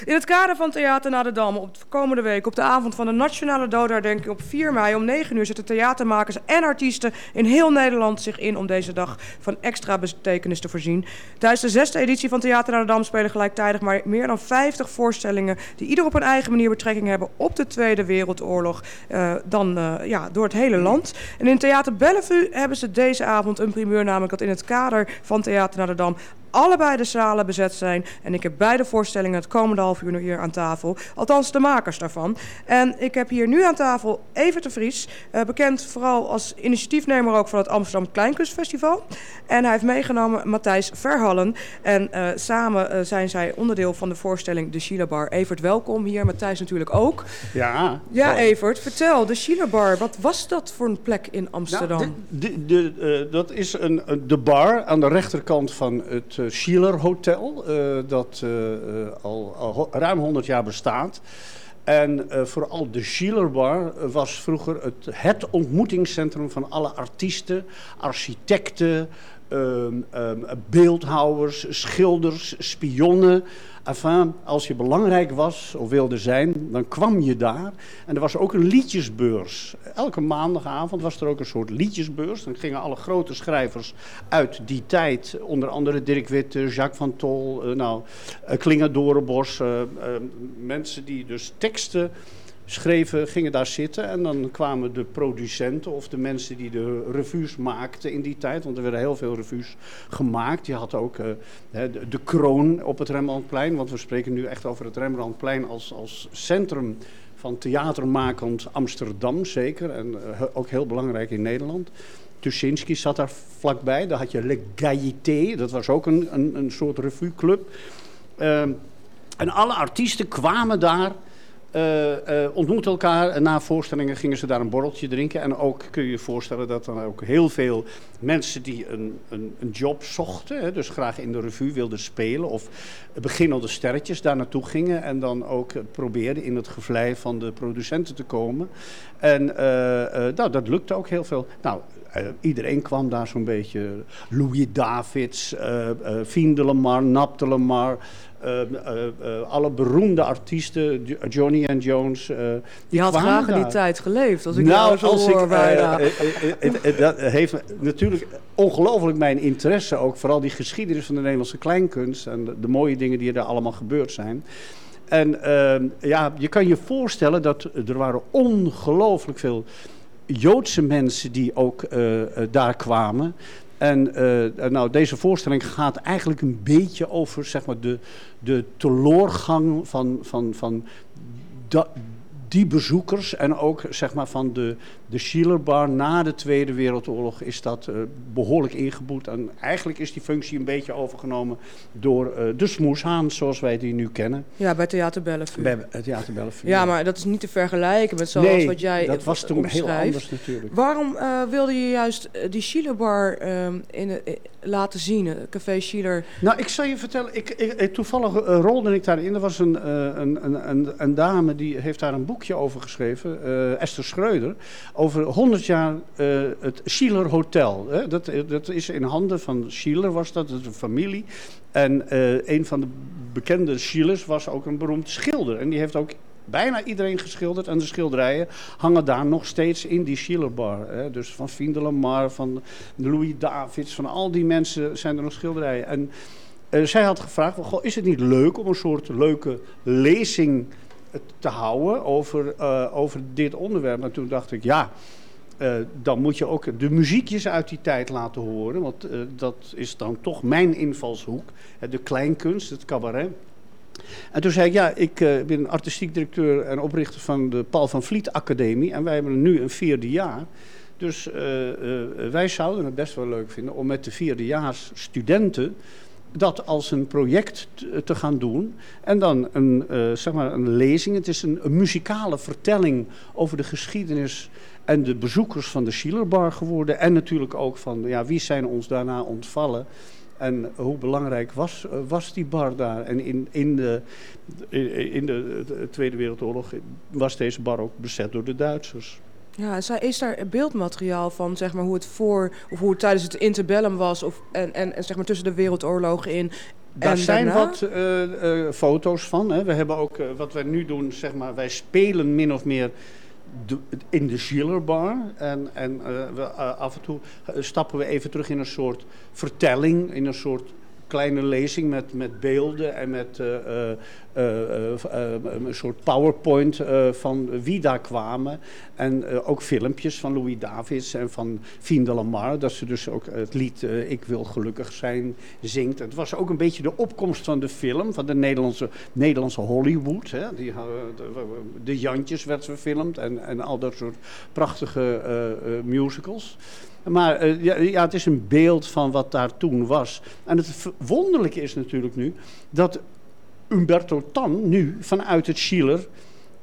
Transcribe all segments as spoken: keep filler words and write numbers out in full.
In het kader van Theater naar de Dam op de komende week op de avond van de Nationale Dodenherdenking op vier mei om negen uur zetten theatermakers en artiesten in heel Nederland zich in om deze dag van extra betekenis te voorzien. Tijdens de zesde editie van Theater naar de Dam spelen gelijktijdig maar meer dan vijftig voorstellingen die ieder op hun eigen manier betrekking hebben op de Tweede Wereldoorlog, uh, dan uh, ja, door het hele land. En in Theater Bellevue hebben ze deze avond een primeur, namelijk dat in het kader van Theater naar de Dam allebei de zalen bezet zijn. En ik heb beide voorstellingen het komende half uur hier aan tafel. Althans, de makers daarvan. En ik heb hier nu aan tafel Evert de Vries. Uh, bekend vooral als initiatiefnemer ook van het Amsterdam Kleinkunstfestival. En hij heeft meegenomen Matthijs Verhallen. En uh, samen uh, zijn zij onderdeel van de voorstelling De Schillerbar. Evert, welkom hier. Matthijs natuurlijk ook. Ja. Ja, Evert, vertel. De Schillerbar, wat was dat voor een plek in Amsterdam? Nou, de, de, de, uh, dat is een, de bar aan de rechterkant van het Schiller Hotel, uh, dat uh, uh, al, al ruim honderd jaar bestaat. En uh, vooral de Schillerbar was vroeger het, het ontmoetingscentrum van alle artiesten, architecten, um, um, beeldhouwers, schilders, spionnen. Enfin, als je belangrijk was of wilde zijn, dan kwam je daar. En er was ook een liedjesbeurs. Elke maandagavond was er ook een soort liedjesbeurs. Dan gingen alle grote schrijvers uit die tijd, onder andere Dirk Witte, Jacques van Tol, uh, nou, uh, Klinger Dorenbos, uh, uh, mensen die dus teksten schreven, gingen daar zitten. En dan kwamen de producenten of de mensen die de revues maakten in die tijd. Want er werden heel veel revues gemaakt. Je had ook uh, de, de Kroon op het Rembrandtplein. Want we spreken nu echt over het Rembrandtplein als, als centrum van theatermakend Amsterdam, zeker. En uh, ook heel belangrijk in Nederland. Tuschinski zat daar vlakbij. Daar had je Le Gaieté. Dat was ook een, een, een soort revueclub. Uh, en alle artiesten kwamen daar. Uh, uh, ontmoeten elkaar en na voorstellingen gingen ze daar een borreltje drinken. En ook kun je je voorstellen dat er ook heel veel mensen die een, een, een job zochten, hè, dus graag in de revue wilden spelen of beginnende sterretjes daar naartoe gingen en dan ook uh, probeerden in het gevlei van de producenten te komen. En uh, uh, nou, dat lukte ook heel veel. Nou, Uh, iedereen kwam daar zo'n beetje. Louis Davids, uh, uh, Fien de Lamar, Nap de Lamar. Uh, uh, uh, alle beroemde artiesten, Johnny and Jones. Uh, die Je had graag in die tijd geleefd, als ik nou zo als hoor ik, bijna. Uh, uh, uh, uh, uh, dat heeft natuurlijk ongelooflijk mijn interesse ook. Vooral die geschiedenis van de Nederlandse kleinkunst. En de, de mooie dingen die er allemaal gebeurd zijn. En uh, ja, je kan je voorstellen dat er waren ongelooflijk veel Joodse mensen die ook uh, uh, daar kwamen. En uh, nou, deze voorstelling gaat eigenlijk een beetje over zeg maar, de, de teloorgang van, van, van da, die bezoekers. En ook zeg maar, van de, de Schillerbar na de Tweede Wereldoorlog is dat uh, behoorlijk ingeboet. En eigenlijk is die functie een beetje overgenomen door uh, de Smoeshaan, zoals wij die nu kennen. Ja, bij Theater Bellevue. Bij uh, Theater Bellevue. Ja, ja, maar dat is niet te vergelijken met zoals nee, wat jij dat was toen omschrijft. heel anders natuurlijk. Waarom uh, wilde je juist uh, die Schillerbar uh, in, uh, laten zien, uh, Café Schiller? Nou, ik zal je vertellen, ik, ik, toevallig uh, rolde ik daarin. Er was een, uh, een, een, een, een dame die heeft daar een boekje over geschreven, uh, Esther Schreuder, over honderd jaar uh, het Schiller Hotel. Hè? Dat, dat is in handen van Schiller, was dat, dat is een familie. En uh, een van de bekende Schillers was ook een beroemd schilder. En die heeft ook bijna iedereen geschilderd. En de schilderijen hangen daar nog steeds in die Schillerbar. Hè? Dus van Fien de Lamar, van Louis Davids, van al die mensen zijn er nog schilderijen. En uh, zij had gevraagd, well, goh, is het niet leuk om een soort leuke lezing te houden over, uh, over dit onderwerp? En toen dacht ik, ja, uh, dan moet je ook de muziekjes uit die tijd laten horen. Want uh, dat is dan toch mijn invalshoek. De kleinkunst, het cabaret. En toen zei ik, ja, ik uh, ben artistiek directeur en oprichter van de Paul van Vliet Academie. En wij hebben nu een vierde jaar. Dus uh, uh, wij zouden het best wel leuk vinden om met de vierdejaars studenten dat als een project te gaan doen. En dan een, uh, zeg maar een lezing. Het is een, een muzikale vertelling over de geschiedenis en de bezoekers van de Schillerbar geworden. En natuurlijk ook van, ja, wie zijn ons daarna ontvallen. En hoe belangrijk was, was die bar daar? En in, in, de, in de Tweede Wereldoorlog was deze bar ook bezet door de Duitsers. Ja, is daar beeldmateriaal van, zeg maar, hoe het voor of hoe het tijdens het interbellum was of en, en, en zeg maar tussen de wereldoorlogen in Daar En zijn daarna? wat uh, uh, foto's van. Hè. We hebben ook, uh, wat wij nu doen, zeg maar, wij spelen min of meer de, in de Schillerbar. En, en uh, we, uh, af en toe stappen we even terug in een soort vertelling, in een soort kleine lezing met, met beelden en met uh, uh, uh, uh, uh, een soort PowerPoint uh, van wie daar kwamen. En uh, ook filmpjes van Louis Davids en van Fien de Lamar. Dat ze dus ook het lied uh, Ik wil gelukkig zijn zingt. Het was ook een beetje de opkomst van de film, van de Nederlandse, Nederlandse Hollywood. Hè. Die, uh, de, de Jantjes werd verfilmd en, en al dat soort prachtige uh, uh, musicals. Maar uh, ja, ja, het is een beeld van wat daar toen was. En het wonderlijke is natuurlijk nu dat Umberto Tan nu vanuit het Schiller uh,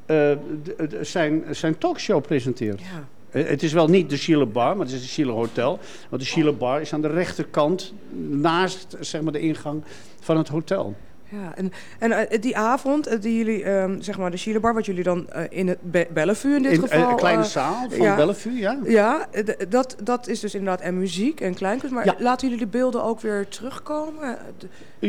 d- d- zijn, zijn talkshow presenteert. Ja. Uh, het is wel niet de Schiller Bar, maar het is het Schiller Hotel. Want de Schiller Bar is aan de rechterkant naast, zeg maar, de ingang van het hotel. Ja, en, en uh, die avond, uh, die jullie, um, zeg maar de Schillerbar, wat jullie dan uh, in het Be- Bellevue in dit in geval... een kleine uh, zaal van ja, Bellevue, ja. Ja, d- dat, dat is dus inderdaad en muziek en kleinkunst. Maar Ja. laten jullie de beelden ook weer terugkomen? Uh, d-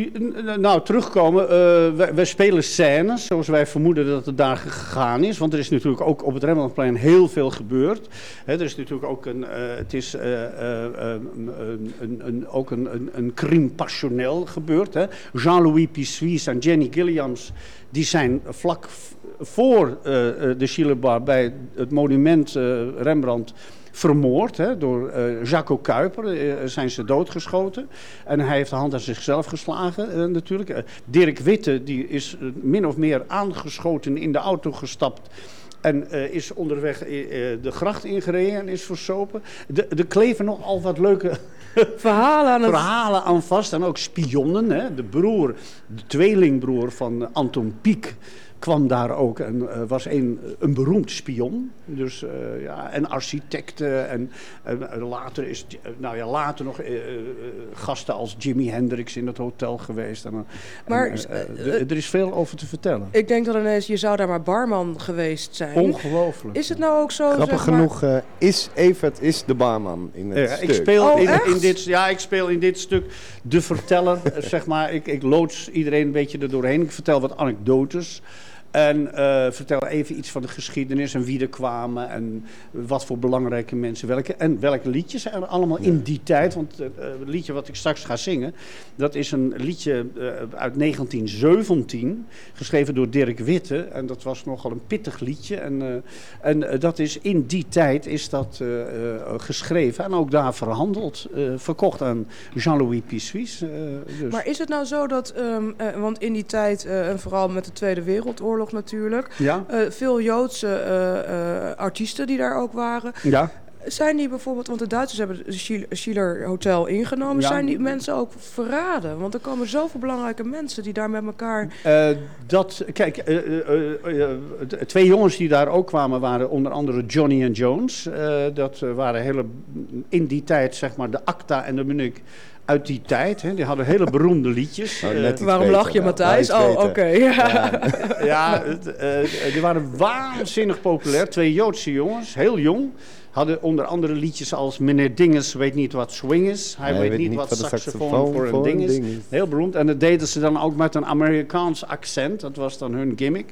Nou, terugkomen. Uh, wij, wij spelen scènes zoals wij vermoeden dat het daar gegaan is. Want er is natuurlijk ook op het Rembrandtplein heel veel gebeurd. He, er is natuurlijk ook een, uh, het is, uh, uh, um, een, een, een, ook een, een, een crime passionnel gebeurd. Hè. Jean-Louis Pissuis en Jenny Gilliams, die zijn vlak v- voor uh, de Schillerbar bij het monument uh, Rembrandt vermoord. Hè, door uh, Jaco Kuiper uh, zijn ze doodgeschoten. En hij heeft de hand aan zichzelf geslagen uh, natuurlijk. Uh, Dirk Witte die is uh, min of meer aangeschoten in de auto gestapt. En uh, is onderweg uh, de gracht ingereden en is versopen. Er kleven nogal wat leuke verhalen aan het... verhalen aan vast. En ook spionnen. Hè. De broer, de tweelingbroer van Anton Pieck kwam daar ook en uh, was een, een beroemd spion. Dus, uh, ja, en architecten. En uh, later is uh, nou ja, later nog uh, uh, gasten als Jimi Hendrix in het hotel geweest. En, uh, Maar, en, uh, uh, d- er is veel over te vertellen. Ik denk dat ineens, je zou daar maar barman geweest zijn. Ongelooflijk. Is het nou ook zo, Grappig zeg maar... genoeg uh, is Evert is de barman in het Ja, stuk. ik speel Oh, in, echt? in dit, ja, ik speel in dit stuk de verteller, zeg maar. Ik, ik loods iedereen een beetje er doorheen. Ik vertel wat anekdotes. En uh, vertel even iets van de geschiedenis en wie er kwamen en wat voor belangrijke mensen welke. En welke liedjes er allemaal ja. in die tijd. Want uh, het liedje wat ik straks ga zingen, dat is een liedje uh, uit negentien zeventien, geschreven door Dirk Witte. En dat was nogal een pittig liedje. En, uh, en uh, dat is in die tijd is dat uh, uh, geschreven en ook daar verhandeld, uh, verkocht aan Jean-Louis Pissuis. Uh, dus. Maar is het nou zo dat, um, uh, want in die tijd, uh, en vooral met de Tweede Wereldoorlog natuurlijk, Ja? uh, veel Joodse uh, uh, artiesten die daar ook waren. Ja. Zijn die bijvoorbeeld, want de Duitsers hebben het Schiller Hotel ingenomen, Ja. zijn die mensen ook verraden? Want er komen zoveel belangrijke mensen die daar met elkaar... Uh, dat, kijk, uh, uh, uh, uh, twee jongens die daar ook kwamen waren onder andere Johnny en Jones. Uh, dat uh, waren hele, in die tijd zeg maar de Acta en de Munich uit die tijd. Hè. Die hadden hele beroemde liedjes. Oh, uh, net Waarom weten, lach je, ja. Matthijs? Wij Oh, weten. oké. Okay, ja. Ja. ja, uh, die waren waanzinnig populair. Twee Joodse jongens, heel jong. Hadden onder andere liedjes als Meneer Dinges weet niet wat swing is. Hij Nee, weet, weet niet niet wat wat de saxofoon saxofoon voor een voor ding een is. ding is. Heel beroemd. En dat deden ze dan ook met een Amerikaans accent. Dat was dan hun gimmick.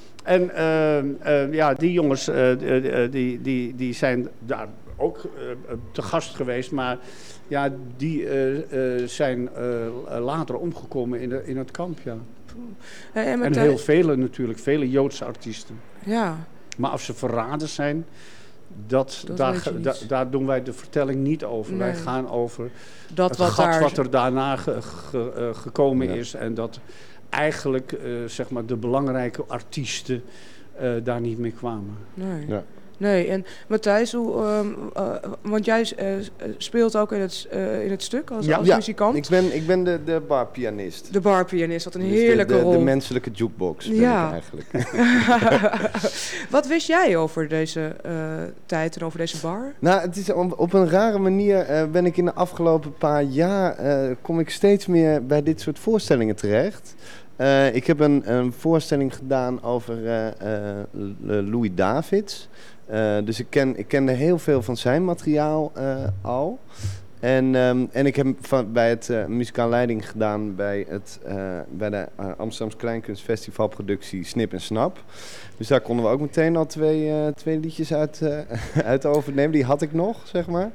En uh, uh, ja, die jongens uh, uh, die, die, die zijn daar ook uh, te gast geweest. Maar ja, die uh, uh, zijn uh, later omgekomen in, de, in het kamp, ja. Hey, en met En de- heel vele natuurlijk, vele Joodse artiesten. Ja, Maar of ze verraden zijn, dat, Dat daar, weet je ge- niet. da- daar doen wij de vertelling niet over. Nee. Wij gaan over dat het wat gat daar... wat er daarna ge- ge- uh, gekomen Ja. is. En dat eigenlijk uh, zeg maar de belangrijke artiesten uh, daar niet meer kwamen. Nee. Ja. Nee, en Matthijs, hoe, um, uh, want jij uh, speelt ook in het, uh, in het stuk als, Ja. als Ja, muzikant. ik ben, ik ben de, de barpianist. De barpianist, wat een Dus heerlijke de, de, rol. de menselijke jukebox ben Ja. ik eigenlijk. Wat wist jij over deze uh, tijd en over deze bar? Nou, het is op, op een rare manier uh, ben ik in de afgelopen paar jaar uh, kom ik steeds meer bij dit soort voorstellingen terecht. Uh, ik heb een, een voorstelling gedaan over uh, uh, Louis Davids. Uh, dus ik, ken, ik kende heel veel van zijn materiaal uh, al. En, um, en ik heb van, bij het uh, muzikaal leiding gedaan bij, het, uh, bij de uh, Amsterdamse Kleinkunstfestival productie Snip en Snap. Dus daar konden we ook meteen al twee, uh, twee liedjes uit, uh, uit overnemen. Die had ik nog, zeg maar.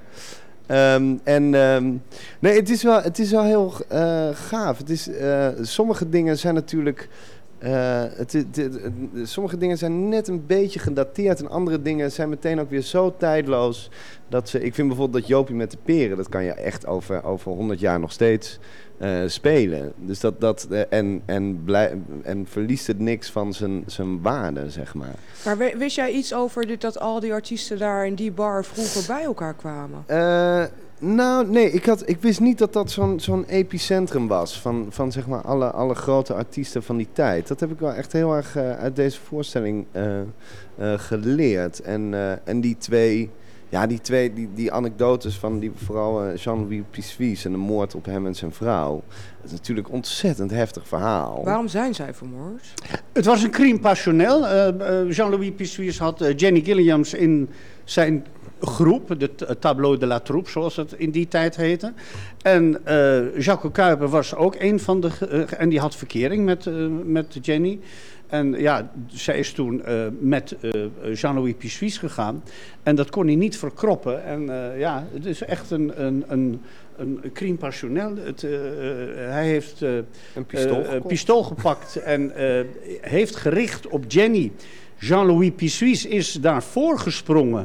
Um, en um, nee, het is wel, het is wel heel uh, gaaf. Het is, uh, sommige dingen zijn natuurlijk... Uh, het, het, het, het, sommige dingen zijn net een beetje gedateerd en andere dingen zijn meteen ook weer zo tijdloos dat ze... Ik vind bijvoorbeeld dat Jopie met de peren, dat kan je echt over, over honderd jaar nog steeds uh, spelen. Dus dat, dat, uh, en, en, blij, en verliest het niks van zijn, zijn waarde, zeg maar. Maar wist jij iets over dit, dat al die artiesten daar in die bar vroeger bij elkaar kwamen? Uh, Nou, nee, ik, had, ik wist niet dat dat zo'n zo'n epicentrum was van, van zeg maar alle, alle grote artiesten van die tijd. Dat heb ik wel echt heel erg uh, uit deze voorstelling uh, uh, geleerd. En, uh, en die twee, ja, die twee, die, die anekdotes van die, vooral uh, Jean-Louis Pissuis en de moord op hem en zijn vrouw. Dat is natuurlijk een ontzettend heftig verhaal. Waarom zijn zij vermoord? Het was een crime passionnel. Uh, uh, Jean-Louis Pissuis had uh, Jenny Gilliams in zijn groep, de Tableau de la Troupe, zoals het in die tijd heette. En uh, Jacques Kuiper was ook een van de... Uh, en die had verkering met, uh, met Jenny. En ja, zij is toen uh, met uh, Jean-Louis Pissuis gegaan. En dat kon hij niet verkroppen. En uh, ja, het is echt een... een, een Een crime passionnel. Het, uh, uh, hij heeft uh, een pistool, uh, pistool gepakt en uh, heeft gericht op Jenny. Jean-Louis Pissuis is daarvoor gesprongen.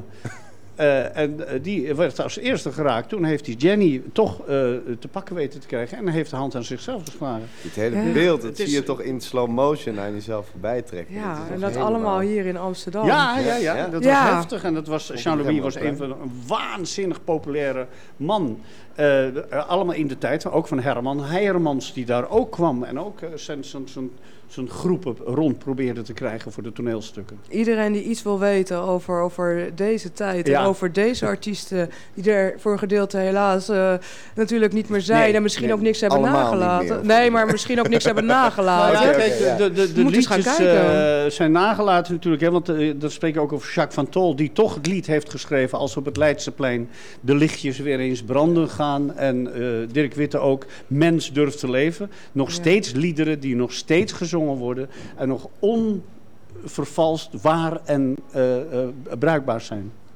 Uh, en uh, die werd als eerste geraakt. Toen heeft hij Jenny toch uh, te pakken weten te krijgen. En hij heeft de hand aan zichzelf geslagen. Dit hele ja. beeld, dat Het zie is, je toch in slow motion aan jezelf voorbij trekken. Ja, dat en dat helemaal... allemaal hier in Amsterdam. Ja, ja, ja, ja. dat ja. was heftig. En dat was, Jean-Louis was een, van, een waanzinnig populaire man. Uh, allemaal in de tijd, ook van Herman Heijermans, die daar ook kwam. En ook uh, zijn, zijn, zijn, zijn groepen rond probeerde te krijgen voor de toneelstukken. Iedereen die iets wil weten over, over deze tijd ja. en over deze artiesten, die er voor een gedeelte helaas uh, natuurlijk niet meer zijn nee, en misschien nee, ook niks hebben nagelaten. Meer, nee, maar misschien ook niks hebben nagelaten. Nou ja, kijk, de, de, de, de liedjes uh, zijn nagelaten natuurlijk, hè, want uh, dat spreek ik ook over Jacques van Tol, die toch het lied heeft geschreven als op het Leidseplein de lichtjes weer eens branden gaan. En uh, Dirk Witte ook, Mens durft te leven. Nog ja. steeds liederen die nog steeds gezongen worden en nog onvervalst waar en uh, uh, bruikbaar zijn.